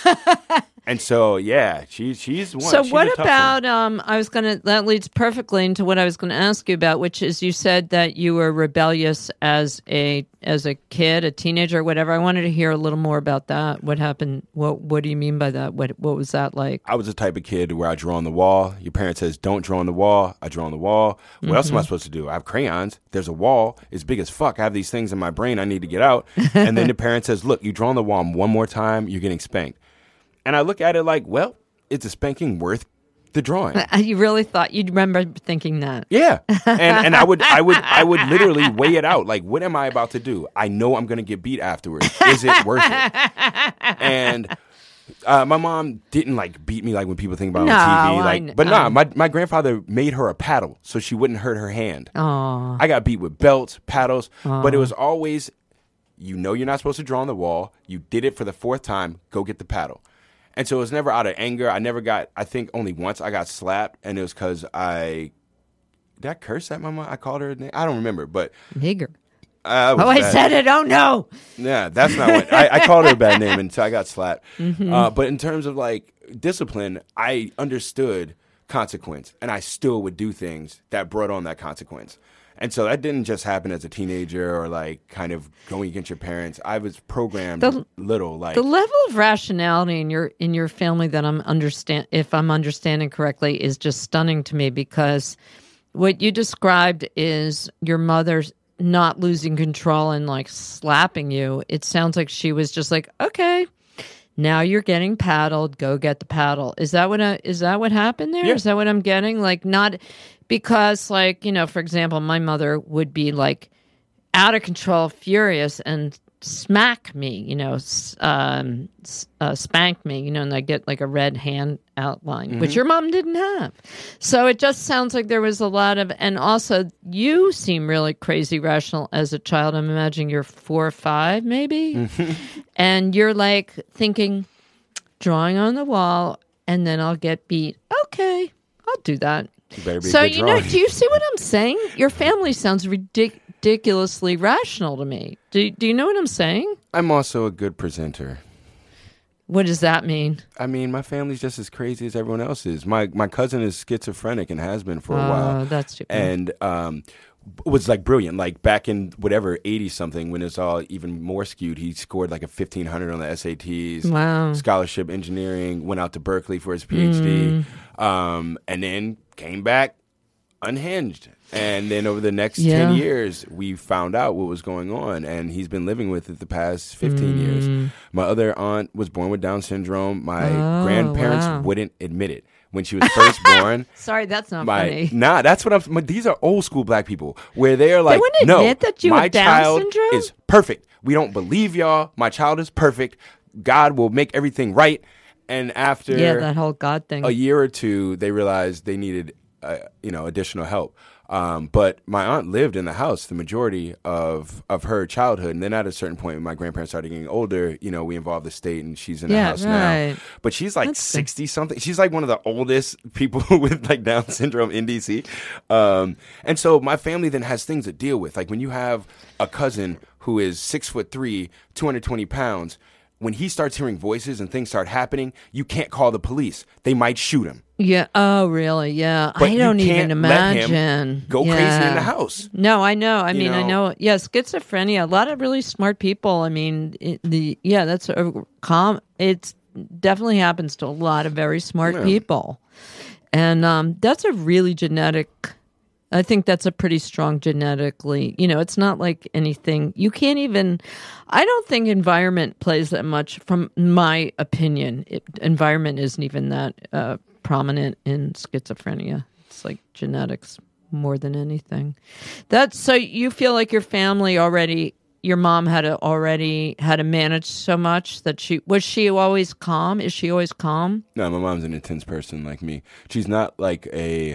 And so, yeah, she's one. So she's what about, that leads perfectly into what I was going to ask you about, which is you said that you were rebellious as a kid, a teenager, whatever. I wanted to hear a little more about that. What happened? What do you mean by that? What was that like? I was the type of kid where I draw on the wall. Your parent says, don't draw on the wall. I draw on the wall. What else am I supposed to do? I have crayons. There's a wall. It's big as fuck. I have these things in my brain I need to get out. And then the parent says, look, you draw on the wall one more time, you're getting spanked. And I look at it like, well, it's a spanking worth the drawing. You really thought you'd remember thinking that? Yeah, and I would literally weigh it out. Like, what am I about to do? I know I'm going to get beat afterwards. Is it worth it? And my mom didn't like beat me like when people think about it on TV. My grandfather made her a paddle so she wouldn't hurt her hand. Aww. I got beat with belts, paddles, but it was always, you're not supposed to draw on the wall. You did it for the fourth time. Go get the paddle. And so it was never out of anger. I think only once I got slapped, and it was because did I curse at my mom? I called her a name. I don't remember, but. Nigger. I said it. Oh, no. Yeah, that's not what. I called her a bad name, and so I got slapped. But in terms of like discipline, I understood consequence, and I still would do things that brought on that consequence. And so that didn't just happen as a teenager or like kind of going against your parents. I was programmed little. Like the level of rationality in your family that if I'm understanding correctly, is just stunning to me because what you described is your mother's not losing control and like slapping you. It sounds like she was just like, okay, now you're getting paddled. Go get the paddle. Is that what happened there? Yeah. Is that what I'm getting? Like, not because, like, you know, for example, my mother would be like out of control, furious, and smack me, you know, spank me, you know, and I get like a red hand outline, which your mom didn't have. So it just sounds like there was a lot of, and also you seem really crazy rational as a child. I'm imagining you're 4 or 5 maybe. And you're like thinking, drawing on the wall, and then I'll get beat. Okay, I'll do that. You better be So, a good you know, drawing. do you see what I'm saying? Your family sounds ridiculously rational to me. Do you know what I'm saying? I'm also a good presenter. What does that mean? I mean, my family's just as crazy as everyone else is. My cousin is schizophrenic and has been for a while. Oh, that's stupid. And was like brilliant. Like back in whatever 80 something, when it's all even more skewed, he scored like a 1,500 on the SATs. Wow. Scholarship engineering. Went out to Berkeley for his PhD, and then came back unhinged. And then over the next 10 years, we found out what was going on, and he's been living with it the past 15 years. My other aunt was born with Down syndrome. My grandparents wouldn't admit it. When she was first born. Sorry, that's not funny. Nah, that's what these are old school black people where they're like, wouldn't no, admit that you my have Down child syndrome? is perfect. We don't believe y'all. My child is perfect. God will make everything right. And after that whole God thing. a year or two, they realized they needed, additional help. But my aunt lived in the house the majority of her childhood. And then at a certain point, when my grandparents started getting older, you know, we involved the state, and she's in the house now. But she's like 60-something. She's like one of the oldest people with like Down syndrome in D.C. And so my family then has things to deal with. Like when you have a cousin who is 6'3", 220 pounds, when he starts hearing voices and things start happening, you can't call the police. They might shoot him. Yeah. Oh, really? Yeah. But I don't you even can't let him imagine. go crazy in the house. No, I know. I You mean, I know? know. Yeah, schizophrenia. A lot of really smart people. I mean, that's it definitely happens to a lot of very smart people, and that's a really genetic. I think that's a pretty strong genetically. You know, it's not like anything. You can't even. I don't think environment plays that much. From my opinion, environment isn't even that prominent in schizophrenia. It's like genetics more than anything. So you feel like your family already. Your mom had to manage so much that she always calm? Is she always calm? No, my mom's an intense person like me. She's not like a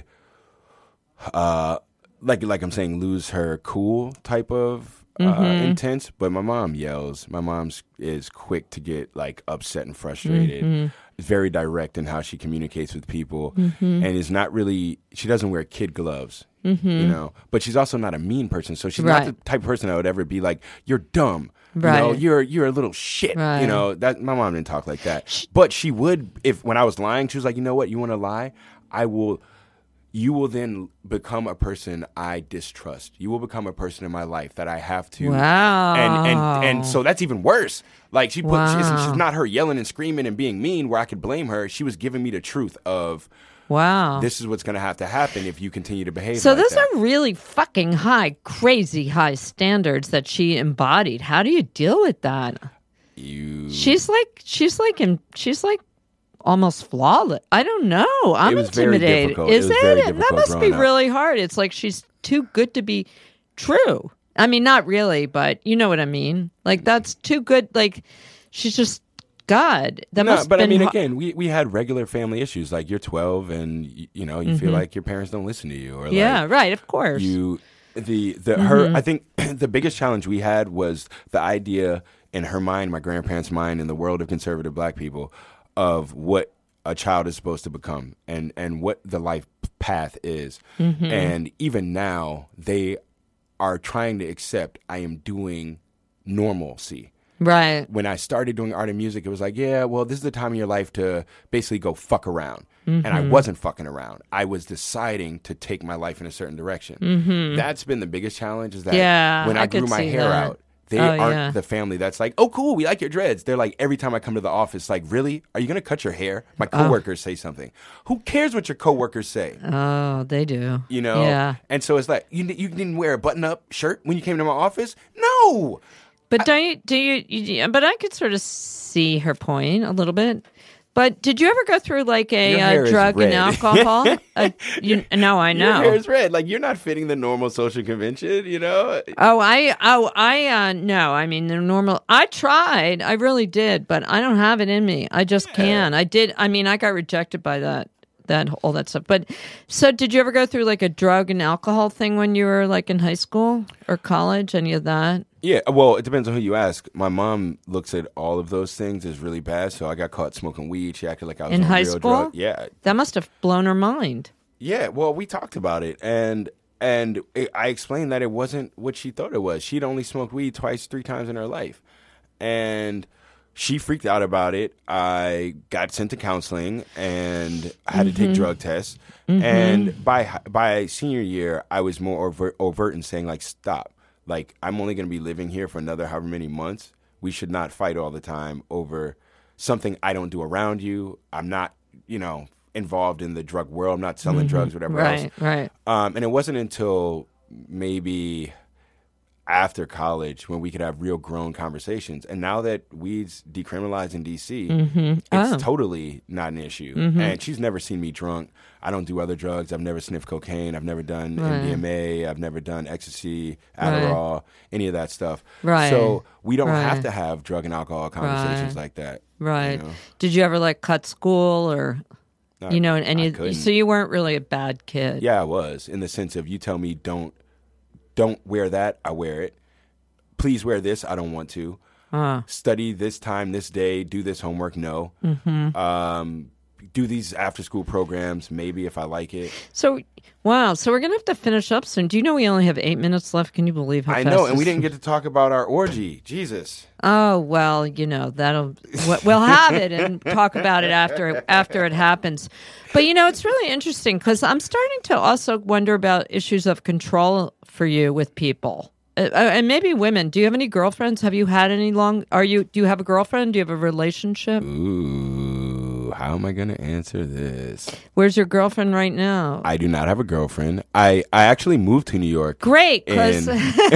like I'm saying, lose her cool type of intense, but my mom yells. My mom is quick to get like upset and frustrated. Very direct in how she communicates with people, and is not really. She doesn't wear kid gloves, you know. But she's also not a mean person, so she's not the type of person that would ever be like, "You're dumb." Right. You know, you're a little shit. Right. You know, that my mom didn't talk like that. But she would, when I was lying, she was like, you know what, you want to lie? You will then become a person I distrust. You will become a person in my life that I have to. Wow. And so that's even worse. Like she's not her yelling and screaming and being mean where I could blame her. She was giving me the truth of, wow, this is what's going to have to happen if you continue to behave so like those that. are really fucking crazy high standards that she embodied. How do you deal with that? She's like almost flawless. I don't know. I'm intimidated. Is it? That must be really hard. It's like she's too good to be true. I mean, not really, but you know what I mean. Like that's too good. Like she's just God. Again, we had regular family issues. Like you're 12, and you feel like your parents don't listen to you, or right, of course. I think the biggest challenge we had was the idea in her mind, my grandparents' mind, in the world of conservative black people, of what a child is supposed to become and what the life path is. And even now, they are trying to accept I am doing normalcy. Right. When I started doing art and music, it was like, yeah, well, this is the time of your life to basically go fuck around. And I wasn't fucking around. I was deciding to take my life in a certain direction. That's been the biggest challenge, is that when I grew my hair out, They aren't the family that's like, oh, cool, we like your dreads. They're like, every time I come to the office, like, really? Are you going to cut your hair? My coworkers say something. Who cares what your coworkers say? Oh, they do. You know? Yeah. And so it's like, you didn't wear a button-up shirt when you came to my office? No! But but I could sort of see her point a little bit. But did you ever go through like a drug and alcohol? No, I know. Your hair is red. Like, you're not fitting the normal social convention, you know? No. I mean, the normal. I tried. I really did, but I don't have it in me. I just can't. I did. I mean, I got rejected by all that stuff. But so did you ever go through like a drug and alcohol thing when you were like in high school or college? Any of that? Yeah, well, it depends on who you ask. My mom looks at all of those things as really bad, so I got caught smoking weed. She acted like I was in on high real school. Drug. Yeah, that must have blown her mind. Yeah, well, we talked about it, and I explained that it wasn't what she thought it was. She'd only smoked weed 3 times in her life, and she freaked out about it. I got sent to counseling, and I had to take drug tests. And by senior year, I was more overt in saying, like, stop. Like, I'm only going to be living here for another however many months. We should not fight all the time over something I don't do around you. I'm not, involved in the drug world. I'm not selling drugs, whatever else. Right. And it wasn't until maybe after college when we could have real grown conversations. And now that weed's decriminalized in D.C., it's totally not an issue. And she's never seen me drunk. I don't do other drugs. I've never sniffed cocaine. I've never done MDMA. I've never done ecstasy, Adderall, any of that stuff. Right. So we don't have to have drug and alcohol conversations like that. Right. Did you ever like cut school or, so you weren't really a bad kid? Yeah, I was, in the sense of, you tell me don't wear that, I wear it. Please wear this, I don't want to. Study this time, this day, do this homework, no. Do these after-school programs, maybe, if I like it. So, wow. So we're going to have to finish up soon. Do you know we only have 8 minutes left? Can you believe how fast I know, and we didn't get to talk about our orgy. Jesus. Oh, well, we'll have it and talk about it after it happens. But, it's really interesting because I'm starting to also wonder about issues of control for you with people. And maybe women. Do you have any girlfriends? Have you had any do you have a girlfriend? Do you have a relationship? Ooh, how am I going to answer this? Where's your girlfriend right now? I do not have a girlfriend. I actually moved to New York. Great, because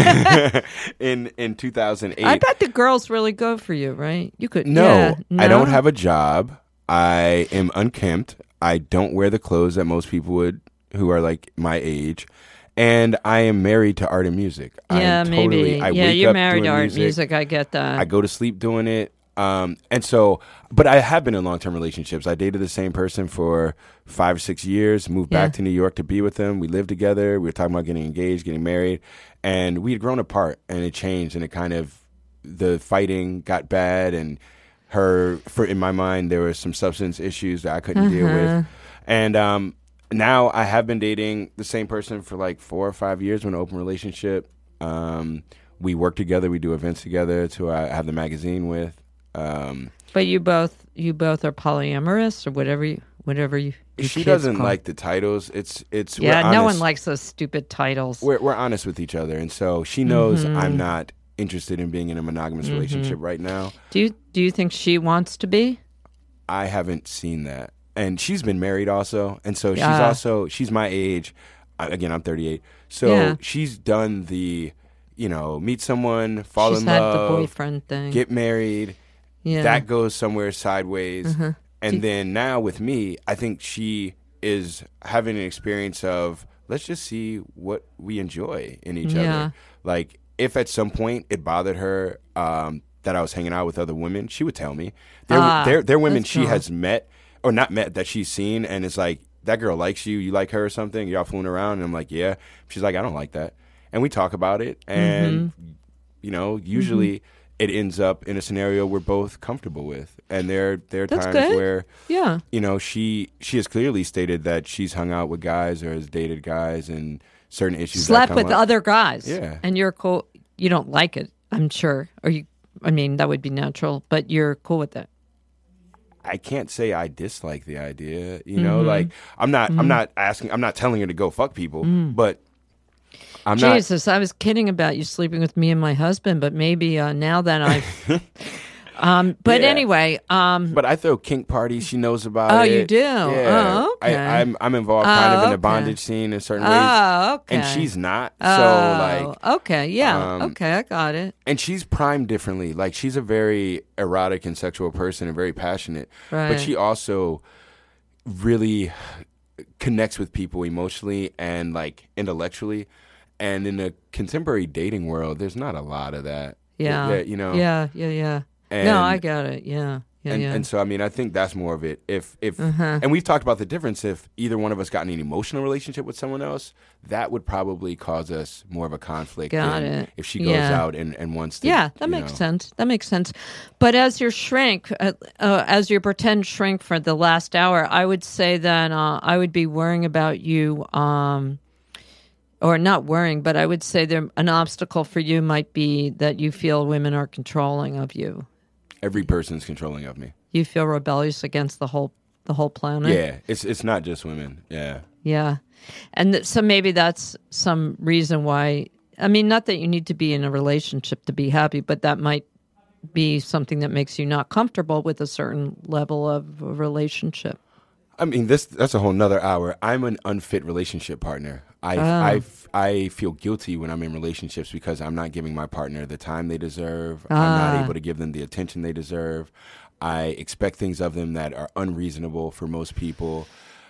in 2008. I bet the girls really go for you, right? You could. No, I don't have a job. I am unkempt. I don't wear the clothes that most people would who are like my age. And I am married to art and music. Yeah, maybe. You're married to art and music. I get that. I go to sleep doing it. And so, but I have been in long-term relationships. I dated the same person for 5 or 6 years, moved back to New York to be with them. We lived together. We were talking about getting engaged, getting married. And we had grown apart, and it changed. And it kind of, the fighting got bad. And in my mind, there were some substance issues that I couldn't deal with. And, now I have been dating the same person for like 4 or 5 years. We're in an open relationship. We work together. We do events together. It's who I have the magazine with. But you both are polyamorous or whatever you. She doesn't like the titles. It's no one likes those stupid titles. We're honest with each other, and so she knows I'm not interested in being in a monogamous relationship right now. Do you think she wants to be? I haven't seen that. And she's been married also. And so she's my age. Again, I'm 38. So she's done the, meet someone, fall in love. She's had the boyfriend thing. Get married. Yeah. That goes somewhere sideways. And then now with me, I think she is having an experience of, let's just see what we enjoy in each other. Like, if at some point it bothered her that I was hanging out with other women, she would tell me. They're women she has met. Or not met, that she's seen, and it's like, that girl likes you, you like her or something, y'all fooling around, and I'm like, yeah. She's like, I don't like that. And we talk about it, and, usually it ends up in a scenario we're both comfortable with. And there are times where, she has clearly stated that she's hung out with guys or has dated guys and certain issues. Slept with other guys. Yeah. And you're cool. You don't like it, I'm sure. That would be natural, but you're cool with that. I can't say I dislike the idea, like I'm not telling her to go fuck people, but I'm not. Jesus, I was kidding about you sleeping with me and my husband, but maybe now that I've. But Yeah. anyway. But I throw kink parties. She knows about Oh, it. you do? Yeah. Oh, okay. I'm involved kind of in the okay. bondage scene in certain ways. Oh, okay. And she's not. Oh, So, like. okay. Yeah. Okay, I got it. And she's primed differently. Like, she's a very erotic and sexual person and very passionate. Right. But she also really connects with people emotionally and, like, intellectually. And in the contemporary dating world, there's not a lot of that. Yeah. That, you know? Yeah. And, No, I got it. Yeah. and so, I mean, I think that's more of it. If and we've talked about the difference. If either one of us got in an emotional relationship with someone else, that would probably cause us more of a conflict. Got than it. If she goes out and wants to. Yeah, that makes sense. That makes sense. But as your shrink, as your pretend shrink for the last hour, I would say that I would be worrying about you. Or not worrying, but I would say an obstacle for you might be that you feel women are controlling of you. Every person's controlling of me. You feel rebellious against the whole planet. Yeah, it's not just women. Yeah. Yeah, and so maybe that's some reason why. I mean, not that you need to be in a relationship to be happy, but that might be something that makes you not comfortable with a certain level of a relationship. I mean, that's a whole nother hour. I'm an unfit relationship partner. I feel guilty when I'm in relationships because I'm not giving my partner the time they deserve. I'm not able to give them the attention they deserve. I expect things of them that are unreasonable for most people.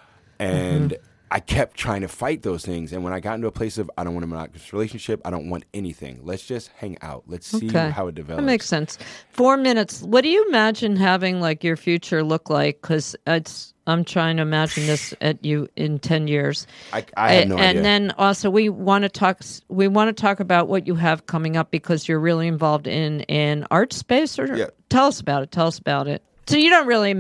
And I kept trying to fight those things. And when I got into a place of, I don't want a monogamous relationship, I don't want anything. Let's just hang out. Let's see how it develops. That makes sense. 4 minutes. What do you imagine having like your future look like? Because I'm trying to imagine this at you in 10 years. I have no idea. And then also we want to talk about what you have coming up because you're really involved in an art space. Tell us about it. So you don't really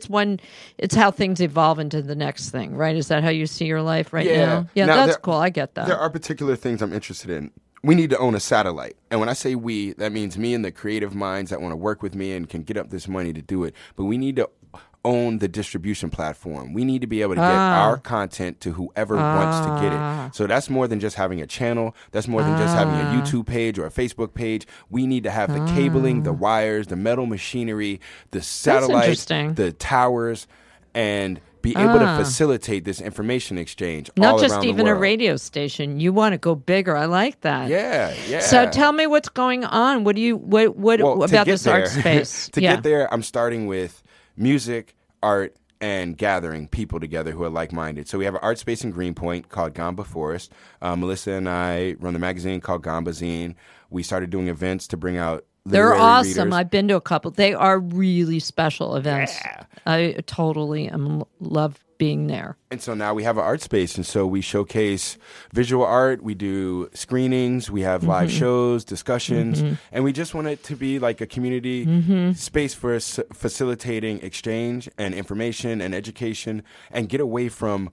it's how things evolve into the next thing, right? Is that how you see your life right now? Yeah, that's cool. I get that. There are particular things I'm interested in. We need to own a satellite. And when I say we, that means me and the creative minds that want to work with me and can get up this money to do it. But we need to own the distribution platform. We need to be able to get our content to whoever wants to get it. So that's more than just having a channel. That's more than just having a YouTube page or a Facebook page. We need to have the cabling, the wires, the metal machinery, the satellites, the towers, and be able to facilitate this information exchange Not all just around the even world. a radio station. You want to go bigger. I like that. Yeah. So tell me what's going on. What about this art space? Get there, I'm starting with music, art, and gathering people together who are like-minded. So we have an art space in Greenpoint called Gamba Forest. Melissa and I run the magazine called Gamba Zine. We started doing events to bring out They're awesome. readers. I've been to a couple. They are really special events. Yeah. I totally love being there. And so now we have an art space, and so we showcase visual art. We do screenings. We have live shows, discussions, and we just want it to be like a community space for facilitating exchange and information and education, and get away from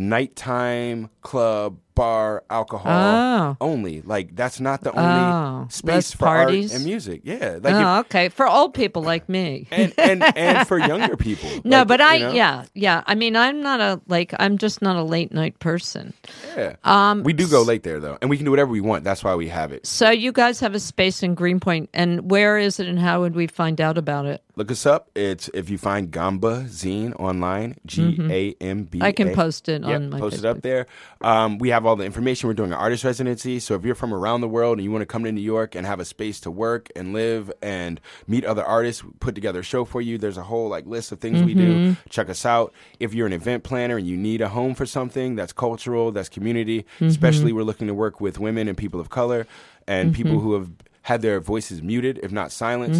nighttime club, bar, alcohol only. Like, that's not the only space less for parties art and music. Yeah. Like okay. For old people like me. and for younger people. No, like, but yeah. I mean, I'm just not a late night person. Yeah. We do go late there, though, and we can do whatever we want. That's why we have it. So you guys have a space in Greenpoint, and where is it, and how would we find out about it? Look us up. It's if you find Gamba Zine online, GAMBA. I can post it on my post Facebook. it up there. We have all the information. We're doing an artist residency. So if you're from around the world and you want to come to New York and have a space to work and live and meet other artists, we put together a show for you. There's a whole list of things we do. Check us out. If you're an event planner and you need a home for something that's cultural, that's community, especially we're looking to work with women and people of color and people who have had their voices muted, if not silenced.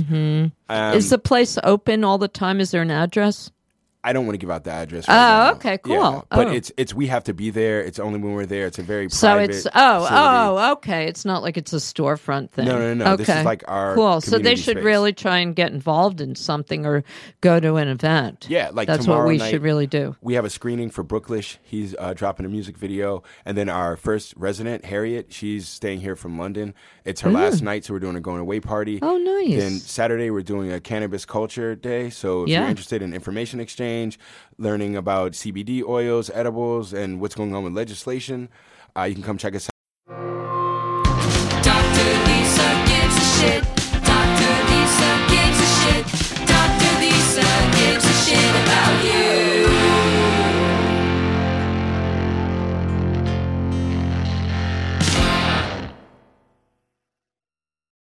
Is the place open all the time? Is there an address? I don't want to give out the address. Right now. Okay, cool. Yeah, but it's we have to be there. It's only when we're there. It's a very so private it's facility. okay. It's not like it's a storefront thing. No. Okay. This is like our cool. So they community should space. really try and get involved in something or go to an event. Yeah, like that's tomorrow what we night, should really do. We have a screening for Brooklish. He's dropping a music video, and then our first resident, Harriet, she's staying here from London. It's her last night, so we're doing a going away party. Oh, nice. Then Saturday we're doing a cannabis culture day. So if you're interested in information exchange, learning about CBD oils, edibles, and what's going on with legislation, you can come check us out. shit.